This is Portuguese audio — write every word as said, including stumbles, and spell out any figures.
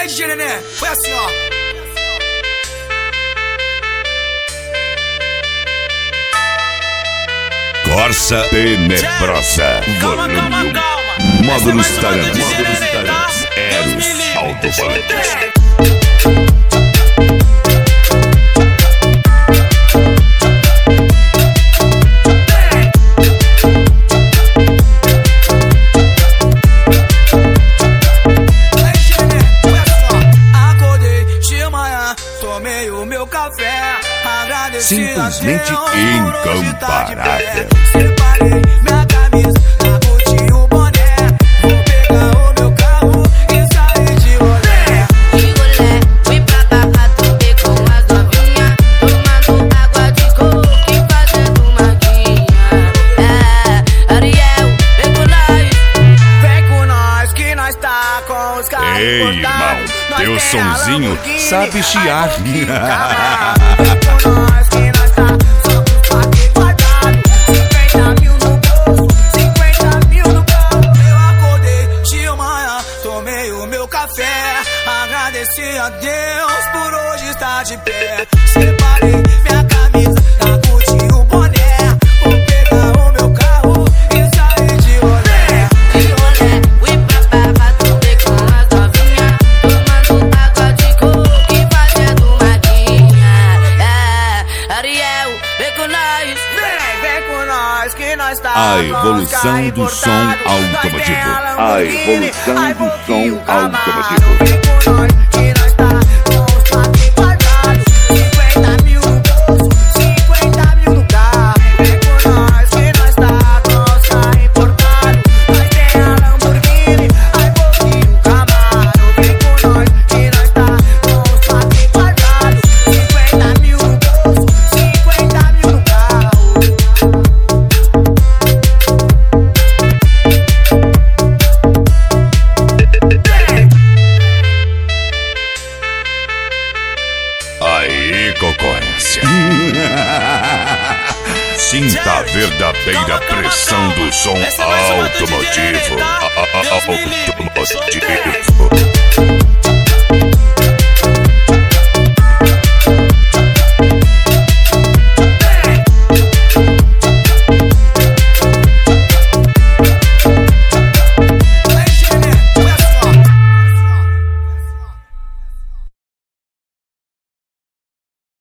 aí, D J Nenê, foi assim, ó. Corsa Tenebrosa. Calma, Volume calma, um. calma. Módulos Essa é mais uma do Tarantos. D J Nenê, tá? Eros Deus me livre. Alto-Falantes. Tomei o meu café, agradeci Simplesmente a Deus por hoje tá de pé. incomparável. Separei minha camisa, curti o boné. Vou pegar o meu carro e sair de rolé. De rolé, fui pra barra, topei com as novinhas, tomando água de coco e fazendo marquinha. É, Ariel, vem com nós. Vem com nós que nós tá com os carros Ei, irmão, importados. Nós teu tem a sonzinho Lamborghini, sabe chiar. Vem com nós que nós tá só com os paquetes guardados. Cinquenta mil no bolso, cinquenta mil no carro. Eu acordei de manhã, tomei o meu café, agradeci a Deus por hoje estar de pé. Separei minha camisa, curti o boné. Vou pegar o meu carro e sair de rolé. De rolé, fui pra barra, topei com as novinhas, tomando água de coco e fazendo marquinha. É, Ariel, vem com nós. Vem, vem com nós que nós tá A com os evolução carros do som importados. automotivo. Nós tem a A Lamborghini, evolução ai, do pouquinho som Camaro. automotivo. Vem com nós que nós tá com os paquetes guardados. Cinquenta mil no bolso, cinquenta mil no carro. Vem com nós que nós tá com os carros importados. Nós tem a Lamborghini, ai, pouquinho Camaro. Vem com nós que nós tá com os paquetes guardados. Cinquenta mil no bolso, cinquenta mil no carro. Aí, concorrência. Sinta a verdadeira pressão do som automotivo. Automotivo.